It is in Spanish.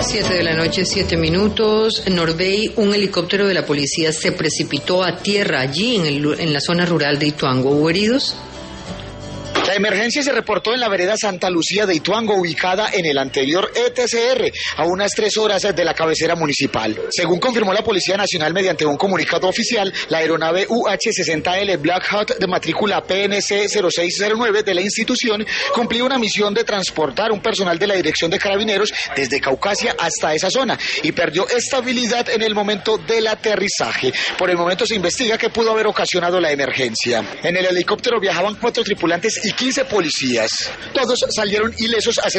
7 de la noche, 7 minutos. En Norbey, un helicóptero de la policía se precipitó a tierra allí en la zona rural de Ituango. ¿Hubo heridos? La emergencia se reportó en la vereda Santa Lucía de Ituango, ubicada en el anterior ETCR, a unas 3 horas de la cabecera municipal. Según confirmó la Policía Nacional mediante un comunicado oficial, la aeronave UH-60L Black Hawk de matrícula PNC 0609 de la institución cumplía una misión de transportar un personal de la Dirección de Carabineros desde Caucasia hasta esa zona y perdió estabilidad en el momento del aterrizaje. Por el momento se investiga qué pudo haber ocasionado la emergencia. En el helicóptero viajaban 4 tripulantes y 15 policías. Todos salieron ilesos,